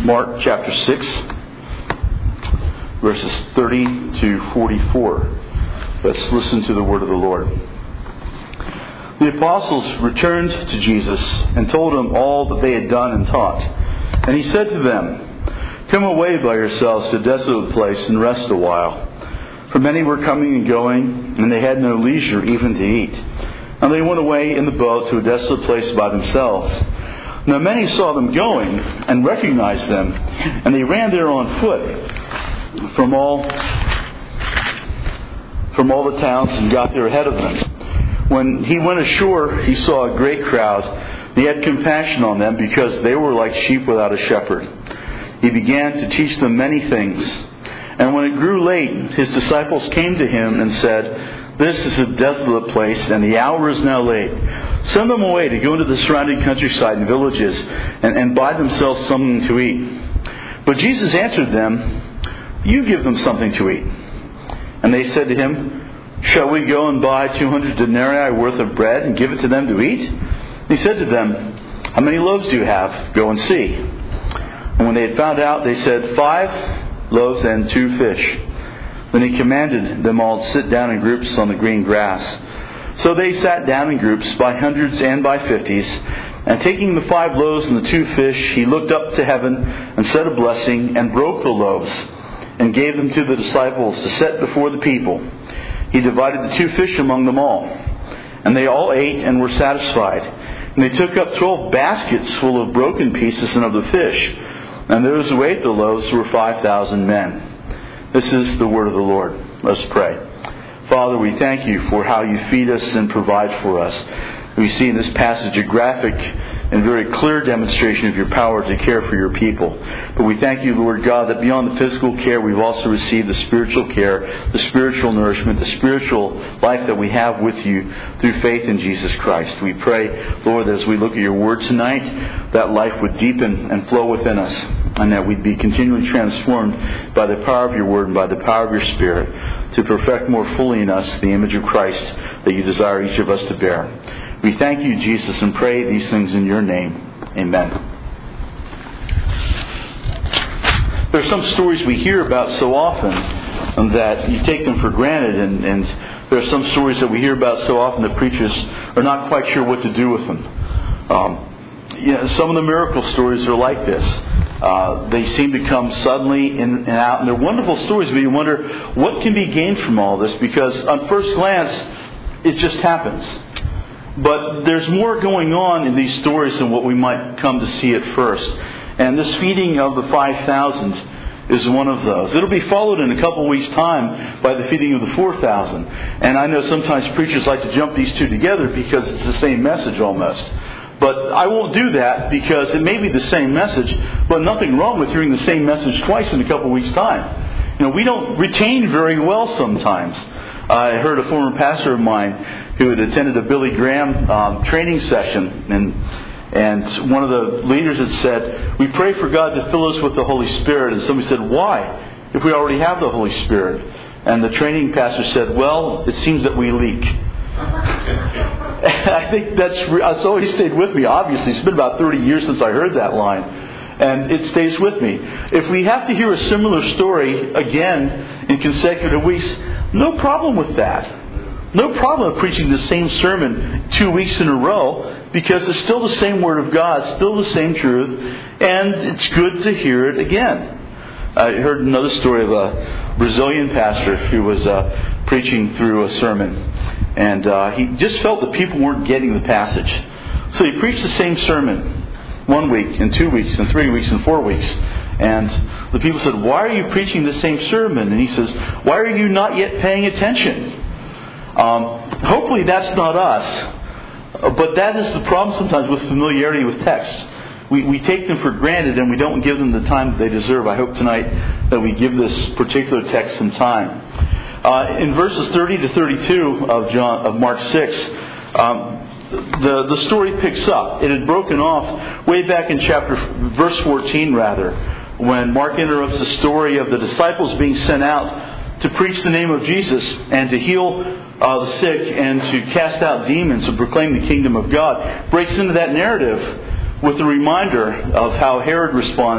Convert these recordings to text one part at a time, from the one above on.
Mark chapter 6, verses 30 to 44. Let's listen to the word of the Lord. The apostles returned to Jesus and told him all that they had done and taught. And he said to them, "Come away by yourselves to a desolate place and rest a while." For many were coming and going, and they had no leisure even to eat. And they went away in the boat to a desolate place by themselves. Now many saw them going and recognized them, and they ran there on foot from all the towns and got there ahead of them. When he went ashore, he saw a great crowd. He had compassion on them because they were like sheep without a shepherd. He began to teach them many things. And when it grew late, his disciples came to him and said, "This is a desolate place, and the hour is now late. Send them away to go into the surrounding countryside and villages and buy themselves something to eat." But Jesus answered them, "You give them something to eat." And they said to him, "Shall we go and buy 200 denarii worth of bread and give it to them to eat?" He said to them, "How many loaves do you have? Go and see." And when they had found out, they said, 5 loaves and 2 fish. Then he commanded them all to sit down in groups on the green grass. So they sat down in groups by hundreds and by 50s. And taking the 5 loaves and the 2 fish, he looked up to heaven and said a blessing and broke the loaves and gave them to the disciples to set before the people. He divided the 2 fish among them all. And they all ate and were satisfied. And they took up 12 baskets full of broken pieces and of the fish. And those who ate the loaves were 5,000 men. This is the word of the Lord. Let's pray. Father, we thank you for how you feed us and provide for us. We see in this passage a graphic and very clear demonstration of your power to care for your people. But we thank you, Lord God, that beyond the physical care, we've also received the spiritual care, the spiritual nourishment, the spiritual life that we have with you through faith in Jesus Christ. We pray, Lord, as we look at your word tonight, that life would deepen and flow within us, and that we'd be continually transformed by the power of your word and by the power of your Spirit to perfect more fully in us the image of Christ that you desire each of us to bear. We thank you, Jesus, and pray these things in your name. Amen. There are some stories we hear about so often that you take them for granted, and there are some stories that we hear about so often that preachers are not quite sure what to do with them. Some of the miracle stories are like this. They seem to come suddenly in and out, and they're wonderful stories, but you wonder what can be gained from all this, because on first glance, it just happens. But there's more going on in these stories than what we might come to see at first. And this feeding of the 5,000 is one of those. It'll be followed in a couple of weeks' time by the feeding of the 4,000. And I know sometimes preachers like to jump these two together because it's the same message almost. But I won't do that because it may be the same message, but nothing wrong with hearing the same message twice in a couple of weeks' time. We don't retain very well sometimes. I heard a former pastor of mine who had attended a Billy Graham training session, and one of the leaders had said, "We pray for God to fill us with the Holy Spirit." And somebody said, "Why, if we already have the Holy Spirit?" And the training pastor said, "Well, it seems that we leak." I think that's always stayed with me. Obviously, it's been about 30 years since I heard that line, and it stays with me. If we have to hear a similar story again in consecutive weeks, no problem with that. No problem with preaching the same sermon 2 weeks in a row, because it's still the same Word of God, still the same truth, and it's good to hear it again. I heard another story of a Brazilian pastor who was preaching through a sermon, and he just felt that people weren't getting the passage. So he preached the same sermon 1 week, and 2 weeks, and 3 weeks, and 4 weeks. And the people said, "Why are you preaching the same sermon?" And he says, "Why are you not yet paying attention?" Hopefully that's not us. But that is the problem sometimes with familiarity with texts. We take them for granted and we don't give them the time that they deserve. I hope tonight that we give this particular text some time. In verses 30 to 32 of Mark 6, the story picks up. It had broken off way back in verse 14 when Mark interrupts the story of the disciples being sent out to preach the name of Jesus and to heal the sick and to cast out demons and proclaim the kingdom of God. Breaks into that narrative with a reminder of how Herod responds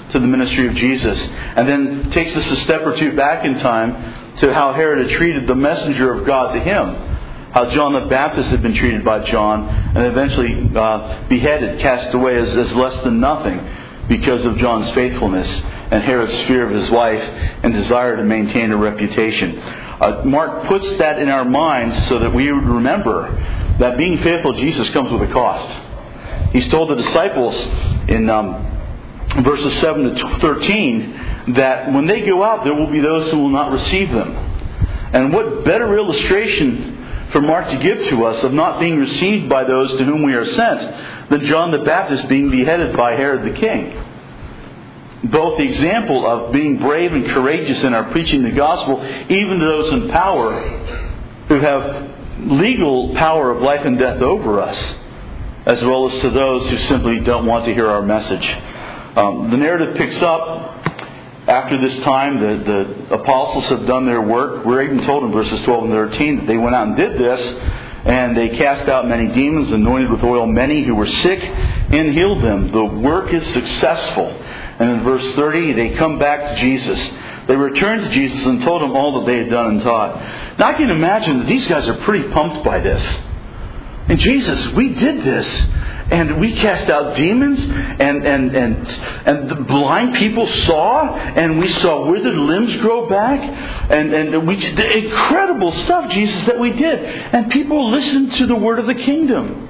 to the ministry of Jesus. And then takes us a step or two back in time to how Herod had treated the messenger of God to him. How John the Baptist had been treated by John and eventually beheaded, cast away as less than nothing because of John's faithfulness and Herod's fear of his life and desire to maintain a reputation. Mark puts that in our minds so that we would remember that being faithful to Jesus comes with a cost. He's told the disciples in verses 7 to 13 that when they go out, there will be those who will not receive them. And what better illustration for Mark to give to us of not being received by those to whom we are sent than John the Baptist being beheaded by Herod the king. Both the example of being brave and courageous in our preaching the gospel, even to those in power who have legal power of life and death over us, as well as to those who simply don't want to hear our message. The narrative picks up after this time. The apostles have done their work. We're even told in verses 12 and 13 that they went out and did this, and they cast out many demons, anointed with oil many who were sick, and healed them. The work is successful. And in verse 30, they come back to Jesus. They returned to Jesus and told him all that they had done and taught. Now I can imagine that these guys are pretty pumped by this. And Jesus, we did this. And we cast out demons, and the blind people saw, and we saw withered limbs grow back, and we the incredible stuff, Jesus, that we did. And people listened to the word of the kingdom.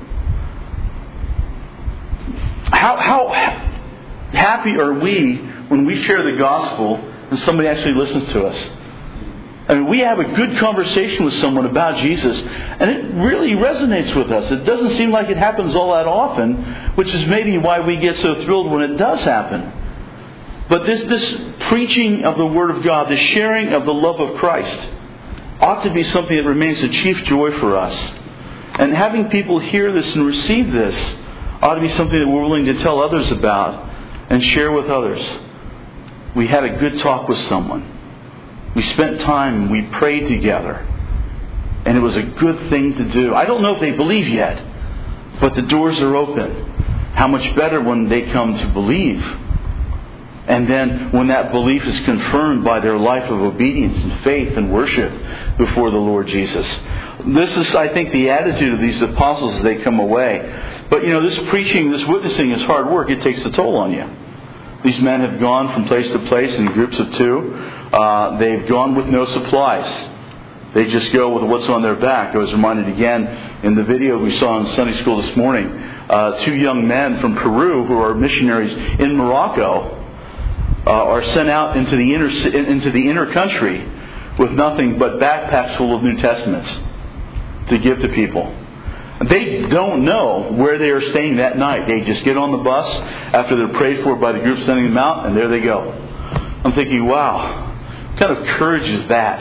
How happy are we when we share the gospel and somebody actually listens to us? I mean, we have a good conversation with someone about Jesus, and it really resonates with us. It doesn't seem like it happens all that often, which is maybe why we get so thrilled when it does happen. But this preaching of the Word of God, the sharing of the love of Christ, ought to be something that remains a chief joy for us. And having people hear this and receive this ought to be something that we're willing to tell others about and share with others. We had a good talk with someone. We spent time, we prayed together, and it was a good thing to do. I don't know if they believe yet, but the doors are open. How much better when they come to believe. And then when that belief is confirmed by their life of obedience and faith and worship before the Lord Jesus. This is, I think, the attitude of these apostles as they come away. But, this preaching, this witnessing is hard work. It takes a toll on you. These men have gone from place to place in groups of two. They've gone with no supplies. They just go with what's on their back. I was reminded again in the video we saw in Sunday school this morning. Two young men from Peru who are missionaries in Morocco are sent out into the inner country with nothing but backpacks full of New Testaments to give to people. They don't know where they are staying that night. They just get on the bus after they're prayed for by the group sending them out, and there they go. I'm thinking, wow, what kind of courage is that?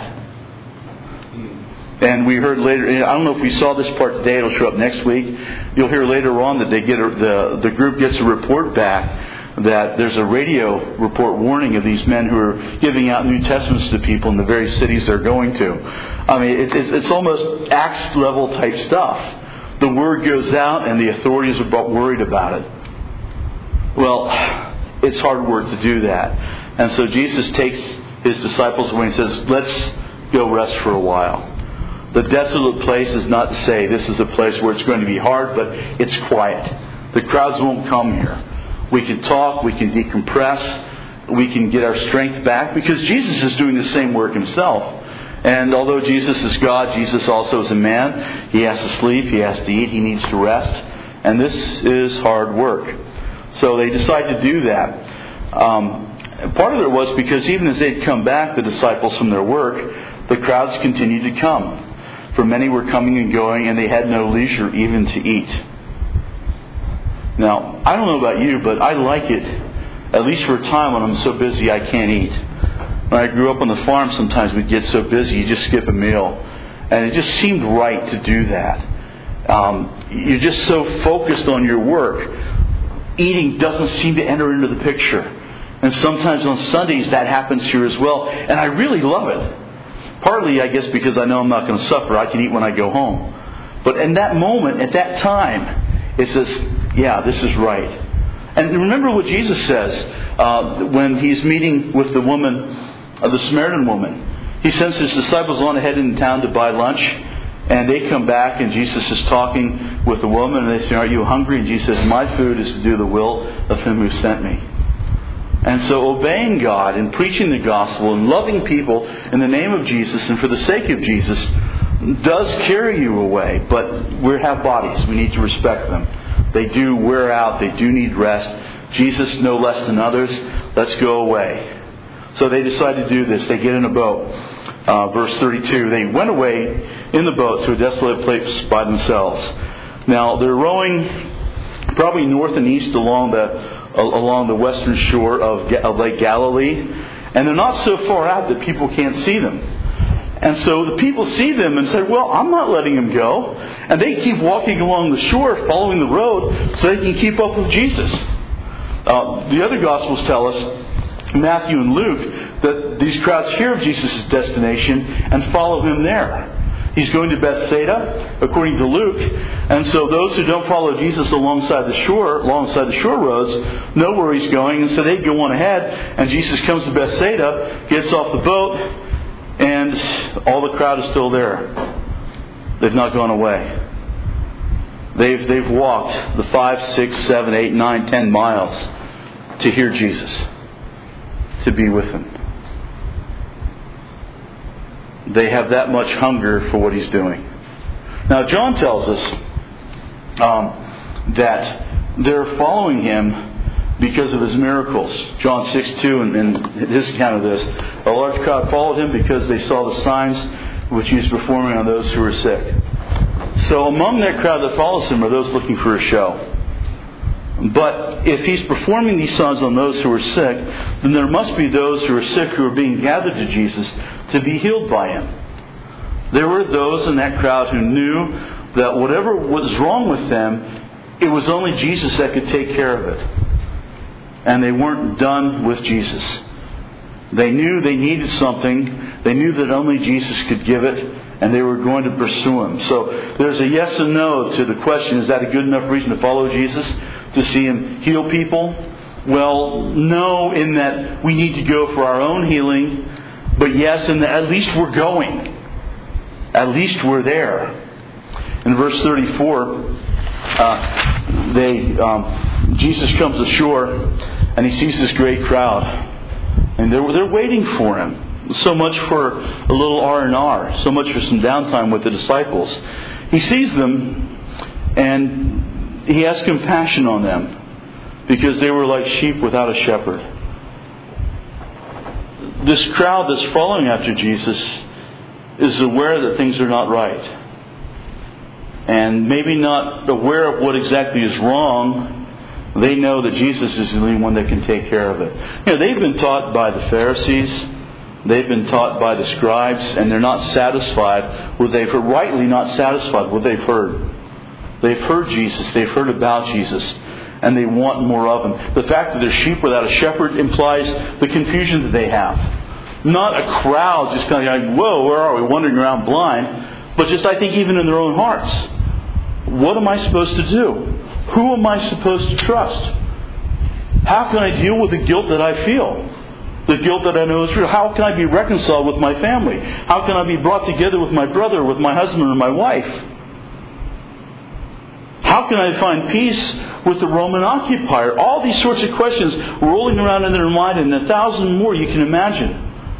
And we heard later, I don't know if we saw this part today, it'll show up next week. You'll hear later on that they get the group gets a report back that there's a radio report warning of these men who are giving out New Testaments to people in the very cities they're going to. I mean, it's almost Acts level type stuff. The word goes out and the authorities are worried about it. Well, it's hard work to do that. And so Jesus takes his disciples away and says, let's go rest for a while. The desolate place is not to say this is a place where it's going to be hard, but it's quiet. The crowds won't come here. We can talk, we can decompress, we can get our strength back, because Jesus is doing the same work himself. And although Jesus is God, Jesus also is a man. He has to sleep, he has to eat, he needs to rest. And this is hard work. So they decide to do that. Part of it was because even as they'd come back, the disciples, from their work, the crowds continued to come. For many were coming and going, and they had no leisure even to eat. Now, I don't know about you, but I like it, at least for a time when I'm so busy I can't eat. When I grew up on the farm, sometimes we'd get so busy you just skip a meal. And it just seemed right to do that. You're just so focused on your work. Eating doesn't seem to enter into the picture. And sometimes on Sundays that happens here as well. And I really love it. Partly, I guess, because I know I'm not going to suffer. I can eat when I go home. But in that moment, at that time, it says, yeah, this is right. And remember what Jesus says. when he's meeting with the Samaritan woman. He sends his disciples on ahead into town to buy lunch. And they come back, and Jesus is talking with the woman, and they say, "Are you hungry?" And Jesus says, "My food is to do the will of Him who sent me." And so obeying God and preaching the gospel and loving people in the name of Jesus and for the sake of Jesus does carry you away. But we have bodies. We need to respect them. They do wear out. They do need rest. Jesus no less than others. Let's go away. So they decide to do this. They get in a boat. Verse 32, they went away in the boat to a desolate place by themselves. Now, they're rowing probably north and east along the western shore of Lake Galilee. And they're not so far out that people can't see them. And so the people see them and say, "Well, I'm not letting him go." And they keep walking along the shore, following the road, so they can keep up with Jesus. The other Gospels tell us, Matthew and Luke, that these crowds hear of Jesus' destination and follow him there. He's going to Bethsaida, according to Luke, and so those who don't follow Jesus alongside the shore roads, know where he's going, and so they go on ahead, and Jesus comes to Bethsaida, gets off the boat, and all the crowd is still there. They've not gone away. They've walked the 5, 6, 7, 8, 9, 10 miles to hear Jesus, to be with him. They have that much hunger for what he's doing. Now, John tells us that they're following him because of his miracles. John 6:2, in his account of this, a large crowd followed him because they saw the signs which he was performing on those who were sick. So among that crowd that follows him are those looking for a show. But if he's performing these signs on those who are sick, then there must be those who are sick who are being gathered to Jesus to be healed by him. There were those in that crowd who knew that whatever was wrong with them, it was only Jesus that could take care of it. And they weren't done with Jesus. They knew they needed something. They knew that only Jesus could give it. And they were going to pursue him. So there's a yes and no to the question, is that a good enough reason to follow Jesus? To see him heal people? Well, no, in that we need to go for our own healing. But yes, in that at least we're going. At least we're there. In verse 34, Jesus comes ashore and he sees this great crowd. And they're waiting for him. So much for a little R&R. So much for some downtime with the disciples. He sees them and he has compassion on them because they were like sheep without a shepherd. This crowd that's following after Jesus is aware that things are not right. And maybe not aware of what exactly is wrong. They know that Jesus is the only one that can take care of it. They've been taught by the Pharisees. They've been taught by the scribes, and they're not satisfied with what they've heard. Rightly not satisfied with what they've heard. They've heard Jesus. They've heard about Jesus. And they want more of him. The fact that they're sheep without a shepherd implies the confusion that they have. Not a crowd just kind of like, whoa, where are we? Wandering around blind. But just, I think, even in their own hearts. What am I supposed to do? Who am I supposed to trust? How can I deal with the guilt that I feel? The guilt that I know is real. How can I be reconciled with my family? How can I be brought together with my brother, with my husband, or my wife? How can I find peace with the Roman occupier? All these sorts of questions rolling around in their mind, and 1,000 more you can imagine.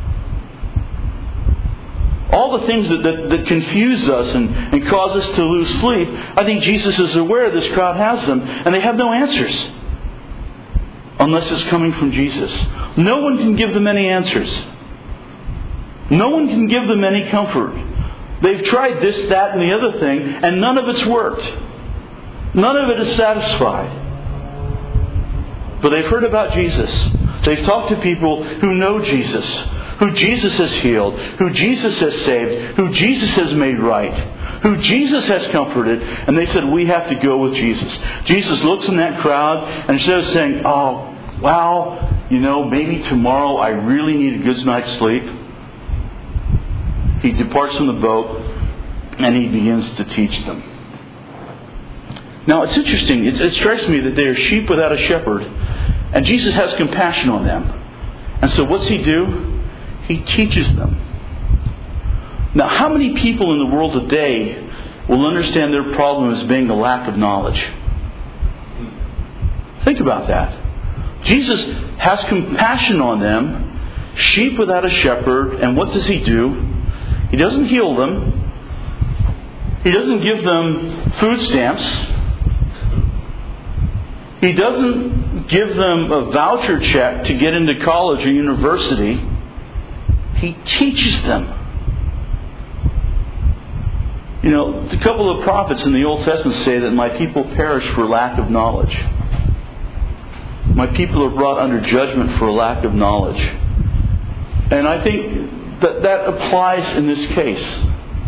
All the things that confuse us and cause us to lose sleep, I think Jesus is aware this crowd has them, and they have no answers. Unless it's coming from Jesus. No one can give them any answers. No one can give them any comfort. They've tried this, that, and the other thing, and none of it's worked. None of it is satisfied. But they've heard about Jesus. They've talked to people who know Jesus, who Jesus has healed, who Jesus has saved, who Jesus has made right, who Jesus has comforted, and they said, we have to go with Jesus. Jesus looks in that crowd, and instead of saying, oh, wow, maybe tomorrow I really need a good night's sleep, he departs from the boat, and he begins to teach them. Now, it's interesting. It strikes me that they are sheep without a shepherd, And Jesus has compassion on them. And so what's He do? He teaches them. Now, how many people in the world today will understand their problem as being a lack of knowledge? Think about that. Jesus has compassion on them, sheep without a shepherd, and what does He do? He doesn't heal them. He doesn't give them food stamps. He doesn't give them a voucher check to get into college or university. He teaches them. You know, a couple of prophets in the Old Testament say that my people perish for lack of knowledge. My people are brought under judgment for a lack of knowledge. And I think that applies in this case.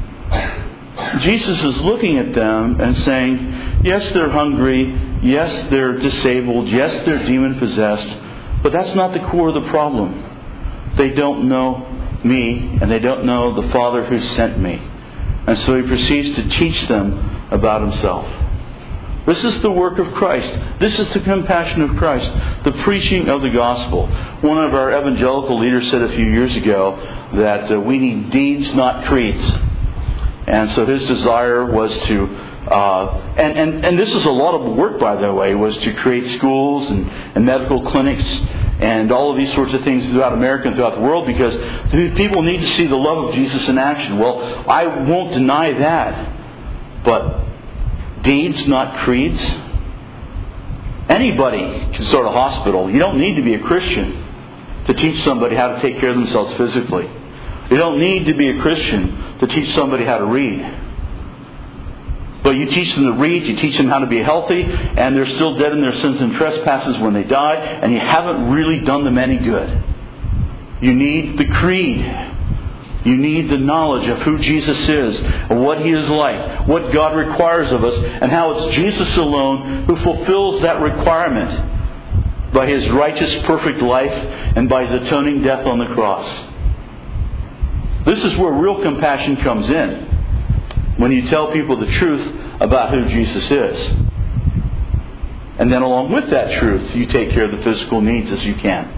Jesus is looking at them and saying, yes, they're hungry. Yes, they're disabled. Yes, they're demon-possessed. But that's not the core of the problem. They don't know me, and they don't know the Father who sent me. And so He proceeds to teach them about Himself. This is the work of Christ. This is the compassion of Christ. The preaching of the gospel. One of our evangelical leaders said a few years ago that we need deeds, not creeds. And so his desire was to, and this is a lot of work, by the way, was to create schools and medical clinics and all of these sorts of things throughout America and throughout the world, because people need to see the love of Jesus in action. Well, I won't deny that. But deeds, not creeds. Anybody can start a hospital. You don't need to be a Christian to teach somebody how to take care of themselves physically. You don't need to be a Christian to teach somebody how to read. But you teach them to read, you teach them how to be healthy, and they're still dead in their sins and trespasses when they die, and you haven't really done them any good. You need the creed. You need the knowledge of who Jesus is, and what He is like, what God requires of us, and how it's Jesus alone who fulfills that requirement by His righteous, perfect life and by His atoning death on the cross. This is where real compassion comes in. When you tell people the truth about who Jesus is. And then along with that truth, you take care of the physical needs as you can.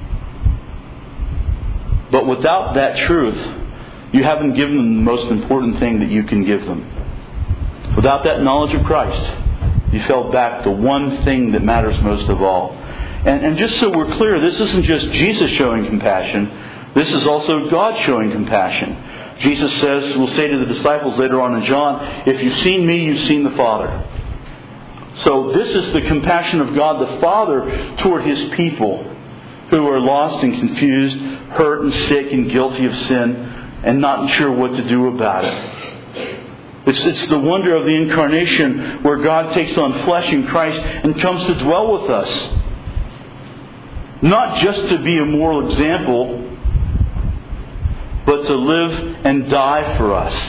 But without that truth, you haven't given them the most important thing that you can give them. Without that knowledge of Christ, you fell back the one thing that matters most of all. And just so we're clear, this isn't just Jesus showing compassion. This is also God showing compassion. Jesus says, will say to the disciples later on in John, if you've seen me, you've seen the Father. So this is the compassion of God the Father toward His people who are lost and confused, hurt and sick and guilty of sin, and not sure what to do about it. It's the wonder of the incarnation where God takes on flesh in Christ and comes to dwell with us. Not just to be a moral example, but to live and die for us.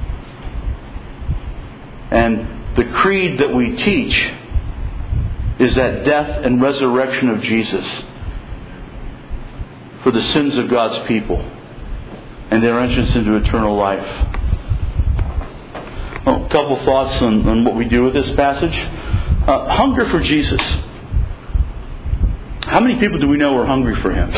And the creed that we teach is that death and resurrection of Jesus for the sins of God's people and their entrance into eternal life. Well, a couple thoughts on what we do with this passage. Hunger for Jesus. How many people do we know are hungry for Him?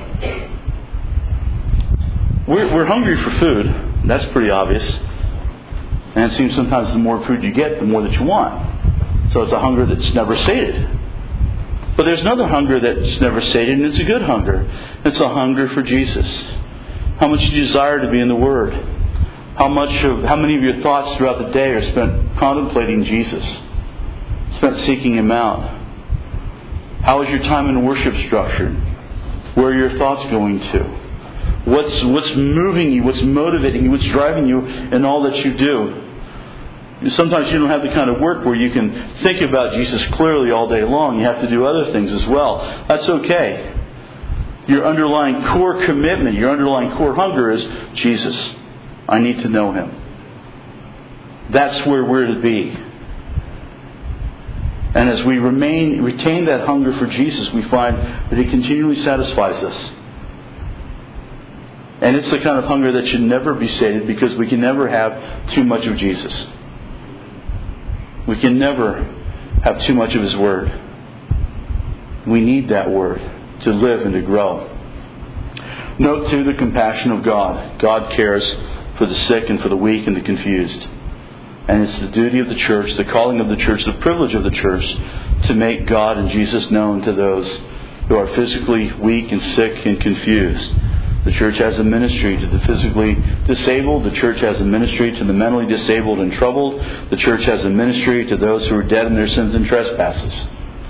We're hungry for food. That's pretty obvious. And it seems sometimes the more food you get, the more that you want. So it's a hunger that's never sated. But there's another hunger that's never sated, and it's a good hunger. It's a hunger for Jesus. How much you desire to be in the Word. How many of your thoughts throughout the day are spent contemplating Jesus. Spent seeking Him out. How is your time in worship structured? Where are your thoughts going to? What's moving you? What's motivating you? What's driving you in all that you do? Sometimes you don't have the kind of work where you can think about Jesus clearly all day long. You have to do other things as well. That's okay. Your underlying core commitment, your underlying core hunger is Jesus. I need to know Him. That's where we're to be. And as we retain that hunger for Jesus, we find that He continually satisfies us. And it's the kind of hunger that should never be sated, because we can never have too much of Jesus. We can never have too much of His Word. We need that Word to live and to grow. Note, too, the compassion of God. God cares for the sick and for the weak and the confused. And it's the duty of the church, the calling of the church, the privilege of the church to make God and Jesus known to those who are physically weak and sick and confused. The church has a ministry to the physically disabled. The church has a ministry to the mentally disabled and troubled. The church has a ministry to those who are dead in their sins and trespasses.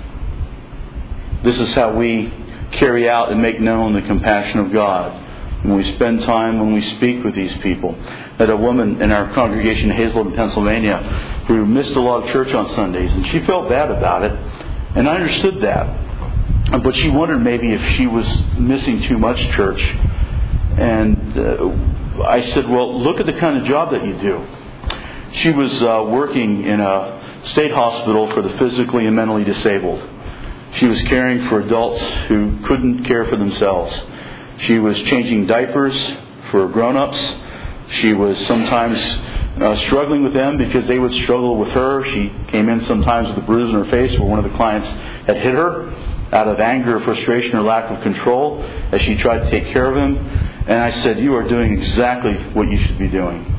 This is how we carry out and make known the compassion of God. When we spend time, when we speak with these people. I had a woman in our congregation in Hazelden, Pennsylvania, who missed a lot of church on Sundays, and she felt bad about it, and I understood that. But she wondered maybe if she was missing too much church. And I said, well, look at the kind of job that you do. She was working in a state hospital for the physically and mentally disabled. She was caring for adults who couldn't care for themselves. She was changing diapers for grown-ups. She was sometimes struggling with them because they would struggle with her. She came in sometimes with a bruise on her face where one of the clients had hit her out of anger, frustration, or lack of control as she tried to take care of him. And I said, you are doing exactly what you should be doing.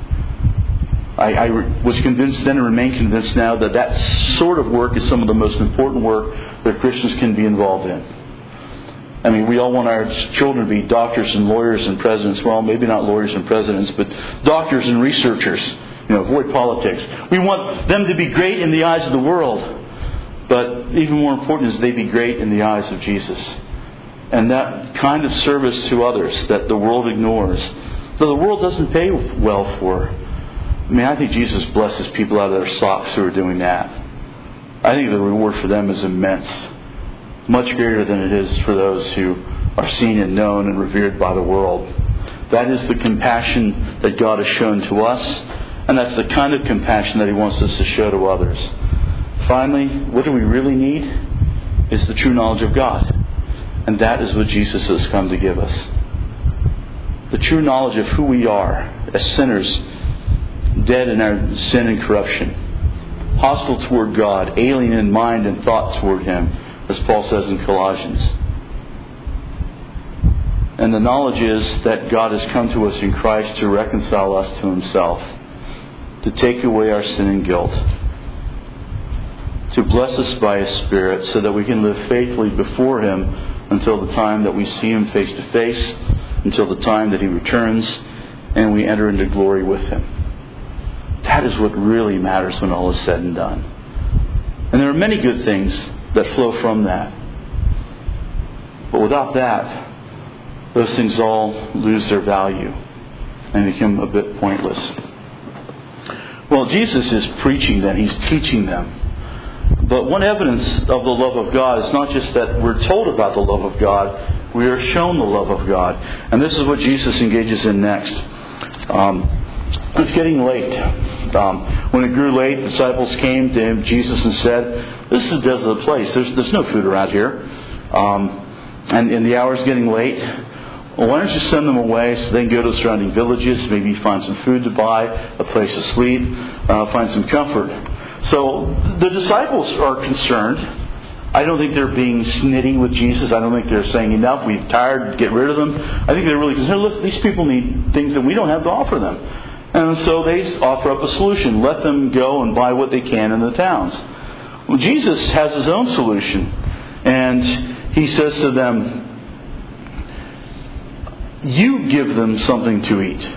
I was convinced then and remain convinced now that that sort of work is some of the most important work that Christians can be involved in. I mean, we all want our children to be doctors and lawyers and presidents. Well, maybe not lawyers and presidents, but doctors and researchers. Avoid politics. We want them to be great in the eyes of the world. But even more important is they be great in the eyes of Jesus. And that kind of service to others that the world ignores, that the world doesn't pay well for. I mean, I think Jesus blesses people out of their socks who are doing that. I think the reward for them is immense. Much greater than it is for those who are seen and known and revered by the world. That is the compassion that God has shown to us, and that's the kind of compassion that He wants us to show to others. Finally, what do we really need? Is the true knowledge of God. And that is what Jesus has come to give us. The true knowledge of who we are as sinners, dead in our sin and corruption, hostile toward God, alien in mind and thought toward Him, as Paul says in Colossians. And the knowledge is that God has come to us in Christ to reconcile us to Himself, to take away our sin and guilt, to bless us by His Spirit so that we can live faithfully before Him until the time that we see Him face to face, until the time that He returns and we enter into glory with Him. That is what really matters when all is said and done. And there are many good things that flow from that. But without that, those things all lose their value and become a bit pointless. Well, Jesus is preaching them. He's teaching them. But one evidence of the love of God is not just that we're told about the love of God, we are shown the love of God. And this is what Jesus engages in next. It's getting late. When it grew late, the disciples came to Jesus and said, this is a desolate place. There's no food around here. And the hour's getting late. Well, why don't you send them away so they can go to the surrounding villages, maybe find some food to buy, a place to sleep, find some comfort. So the disciples are concerned. I don't think they're being snitty with Jesus. I don't think they're saying, enough, we're tired, get rid of them. I think they're really concerned. Listen, these people need things that we don't have to offer them. And so they offer up a solution. Let them go and buy what they can in the towns. Well, Jesus has His own solution. And He says to them, you give them something to eat.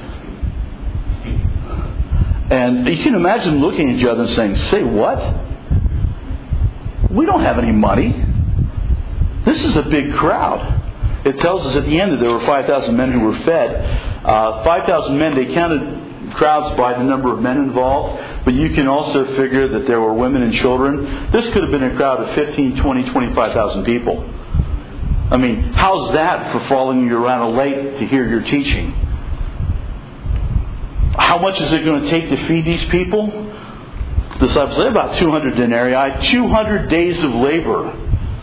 And you can imagine looking at each other and saying, say what? We don't have any money. This is a big crowd. It tells us at the end that there were 5,000 men who were fed. 5,000 men, they counted crowds by the number of men involved, but you can also figure that there were women and children. This could have been a crowd of 15, 20, 25,000 people. I mean, how's that for following you around late to hear your teaching? How much is it going to take to feed these people? The disciples say about 200 denarii, 200 days of labor.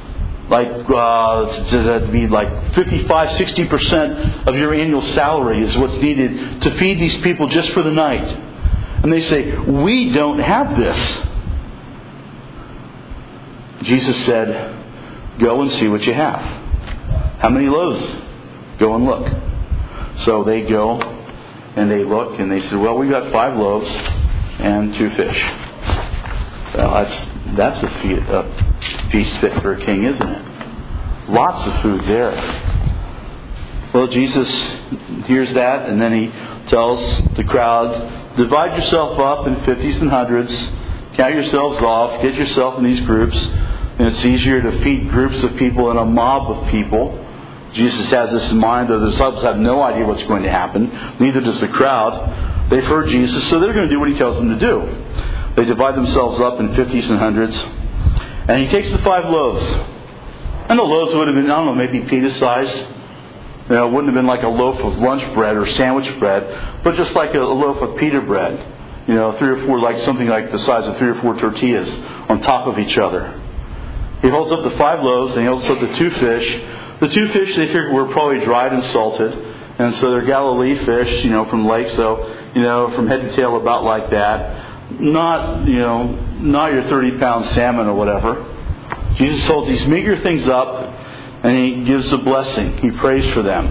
That'd be like 55, 60% of your annual salary is what's needed to feed these people just for the night. And they say, we don't have this. Jesus said, Go and see what you have. How many loaves? Go and look. So they go and they look and they said, well, we got 5 loaves and 2 fish. Well, that's a feast fit for a king, isn't it? Lots of food there. Well, Jesus hears that, and then he tells the crowd, divide yourself up in 50s and 100s, count yourselves off, get yourself in these groups, and it's easier to feed groups of people than a mob of people. Jesus has this in mind. The disciples have no idea what's going to happen. Neither does the crowd. They've heard Jesus, so they're going to do what he tells them to do. They divide themselves up in 50s and 100s. And he takes the 5 loaves. And the loaves would have been, I don't know, maybe pita-sized. It wouldn't have been like a loaf of lunch bread or sandwich bread, but just like a loaf of pita bread. 3 or 4, like something like the size of 3 or 4 tortillas on top of each other. He holds up the 5 loaves and he holds up the 2 fish. The 2 fish they figured were probably dried and salted. And so they're Galilee fish, from lakes, so, from head to tail about like that. Not your 30-pound salmon or whatever. Jesus holds these meager things up and he gives a blessing. He prays for them.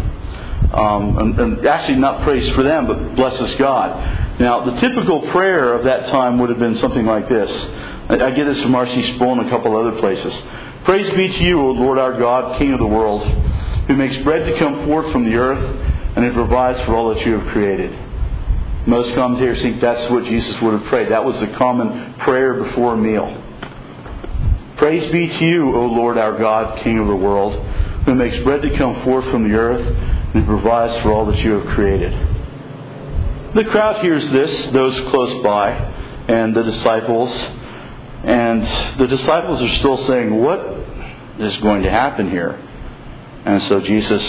And actually not prays for them, but blesses God. Now, the typical prayer of that time would have been something like this. I get this from R.C. Sproul and a couple other places. Praise be to you, O Lord our God, King of the world, who makes bread to come forth from the earth and who provides for all that you have created. Most commentators think that's what Jesus would have prayed. That was the common prayer before a meal. Praise be to you, O Lord our God, King of the world, who makes bread to come forth from the earth and provides for all that you have created. The crowd hears this, those close by, and the disciples. And the disciples are still saying, what is going to happen here? And so Jesus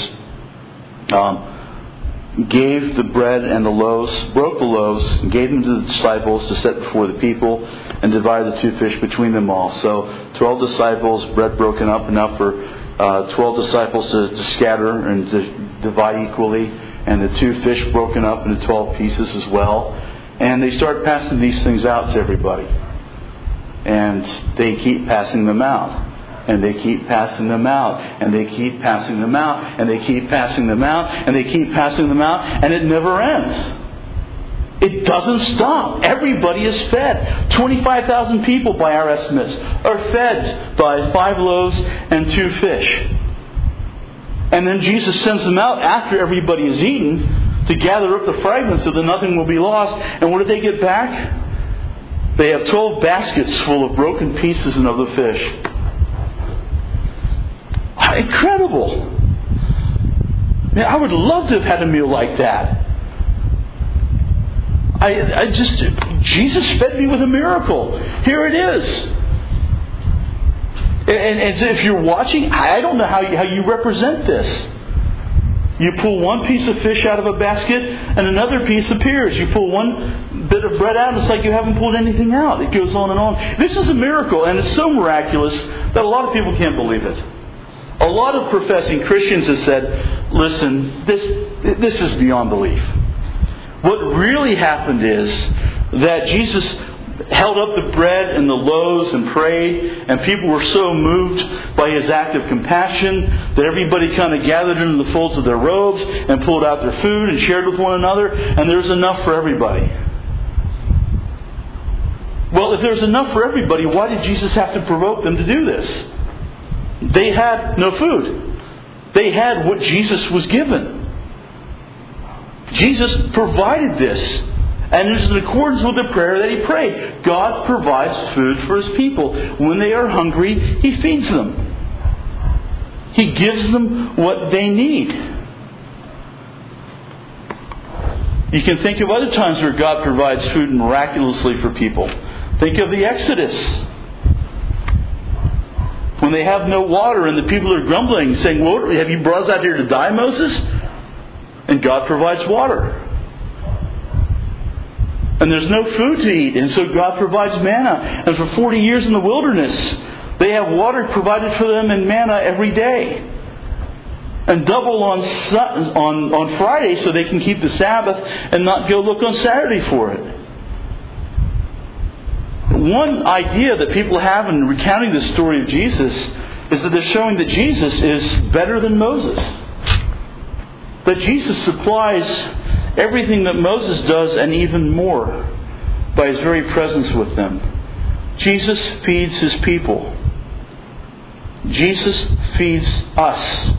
gave the bread and the loaves, broke the loaves, and gave them to the disciples to set before the people, and divided the 2 fish between them all. So 12 disciples, bread broken up enough for 12 disciples to scatter and to divide equally, and the 2 fish broken up into 12 pieces as well. And they start passing these things out to everybody. And they keep passing them out. And they keep passing them out. And they keep passing them out. And they keep passing them out. And they keep passing them out. And it never ends. It doesn't stop. Everybody is fed. 25,000 people, by our estimates, are fed by 5 loaves and 2 fish. And then Jesus sends them out after everybody is eaten to gather up the fragments so that nothing will be lost. And what did they get back? They have 12 baskets full of broken pieces and of the fish. Incredible. Man, I would love to have had a meal like that. Jesus fed me with a miracle. Here it is. And if you're watching, I don't know how you represent this. You pull one piece of fish out of a basket and another piece appears. You pull one bit of bread out, it's like you haven't pulled anything out. It goes on and on. This is a miracle, and it's so miraculous that a lot of people can't believe it. A lot of professing Christians have said, listen, this is beyond belief. What really happened is that Jesus held up the bread and the loaves and prayed, and people were so moved by His act of compassion that everybody kind of gathered into the folds of their robes and pulled out their food and shared with one another, and there's enough for everybody. Well, if there's enough for everybody, why did Jesus have to provoke them to do this? They had no food. They had what Jesus was given. Jesus provided this. And it is in accordance with the prayer that He prayed. God provides food for His people. When they are hungry, He feeds them. He gives them what they need. You can think of other times where God provides food miraculously for people. Think of the Exodus. When they have no water and the people are grumbling, saying, well, have you brought us out here to die, Moses? And God provides water. And there's no food to eat, and so God provides manna. And for 40 years in the wilderness, they have water provided for them and manna every day. And double on Friday so they can keep the Sabbath and not go look on Saturday for it. One idea that people have in recounting the story of Jesus is that they're showing that Jesus is better than Moses. That Jesus supplies everything that Moses does and even more by His very presence with them. Jesus feeds His people. Jesus feeds us.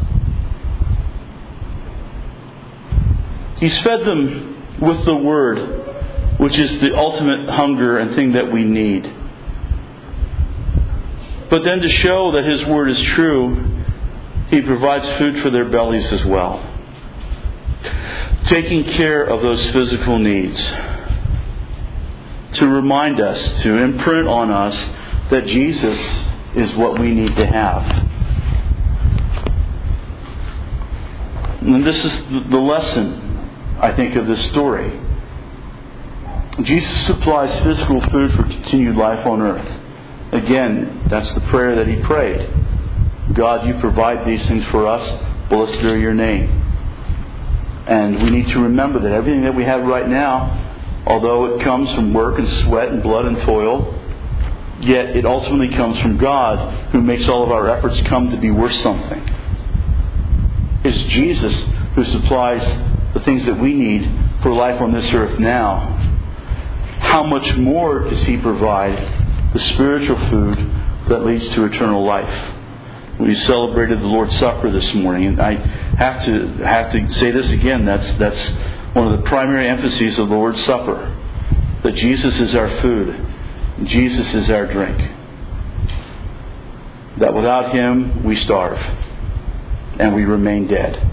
He's fed them with the Word, which is the ultimate hunger and thing that we need. But then to show that His Word is true, He provides food for their bellies as well. Taking care of those physical needs. To remind us, to imprint on us that Jesus is what we need to have. And this is the lesson, I think, of this story. Jesus supplies physical food for continued life on earth. Again, that's the prayer that He prayed. God, You provide these things for us. Blessed are Your name. And we need to remember that everything that we have right now, although it comes from work and sweat and blood and toil, yet it ultimately comes from God, who makes all of our efforts come to be worth something. It's Jesus who supplies the things that we need for life on this earth now. How much more does He provide the spiritual food that leads to eternal life? We celebrated the Lord's Supper this morning, and I have to say this again. That's one of the primary emphases of the Lord's Supper. That Jesus is our food. Jesus is our drink. That without Him we starve and we remain dead.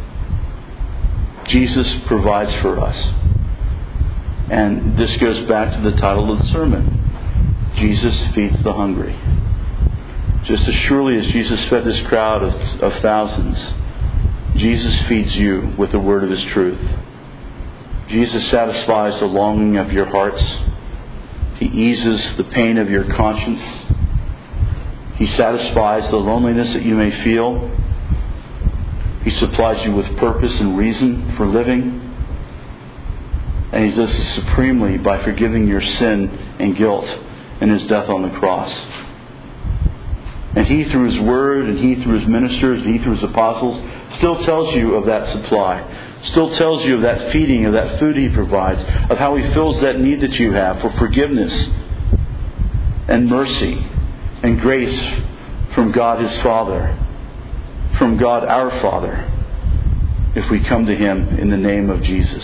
Jesus provides for us. And this goes back to the title of the sermon. Jesus feeds the hungry. Just as surely as Jesus fed this crowd of thousands, Jesus feeds you with the word of His truth. Jesus satisfies the longing of your hearts. He eases the pain of your conscience. He satisfies the loneliness that you may feel. He supplies you with purpose and reason for living. And He does this supremely by forgiving your sin and guilt in His death on the cross. And He, through His Word, and He, through His ministers, and He, through His apostles, still tells you of that supply. Still tells you of that feeding, of that food He provides, of how He fills that need that you have for forgiveness and mercy and grace from God His Father, from God our Father, if we come to Him in the name of Jesus.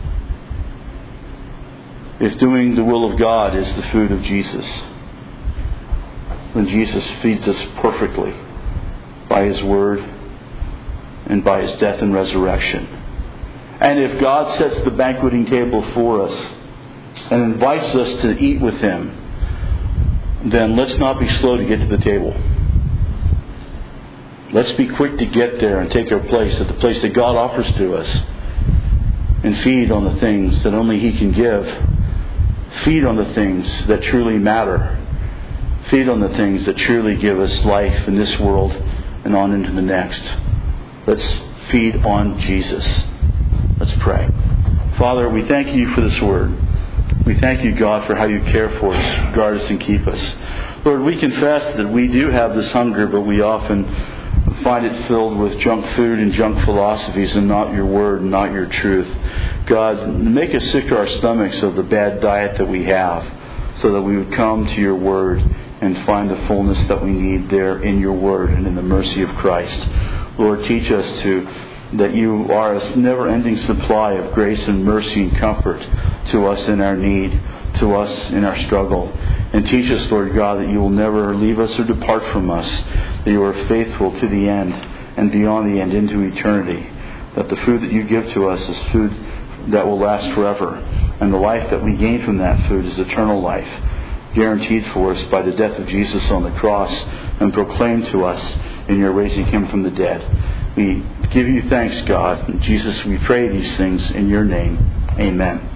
If doing the will of God is the food of Jesus, then Jesus feeds us perfectly by His Word and by His death and resurrection. And if God sets the banqueting table for us and invites us to eat with Him, then let's not be slow to get to the table. Let's be quick to get there and take our place at the place that God offers to us and feed on the things that only He can give. Feed on the things that truly matter. Feed on the things that truly give us life in this world and on into the next. Let's feed on Jesus. Let's pray. Father, we thank You for this word. We thank You, God, for how You care for us, guard us, and keep us. Lord, we confess that we do have this hunger, but we often find it filled with junk food and junk philosophies and not Your Word and not Your truth. God, make us sick to our stomachs of the bad diet that we have, so that we would come to Your Word and find the fullness that we need there in Your Word and in the mercy of Christ. Lord, teach us that You are a never-ending supply of grace and mercy and comfort to us in our need, to us in our struggle. And teach us, Lord God, that You will never leave us or depart from us, that You are faithful to the end and beyond the end into eternity, that the food that You give to us is food that will last forever, and the life that we gain from that food is eternal life, guaranteed for us by the death of Jesus on the cross and proclaimed to us in Your raising Him from the dead. We give You thanks, God. In Jesus, we pray these things in Your name. Amen.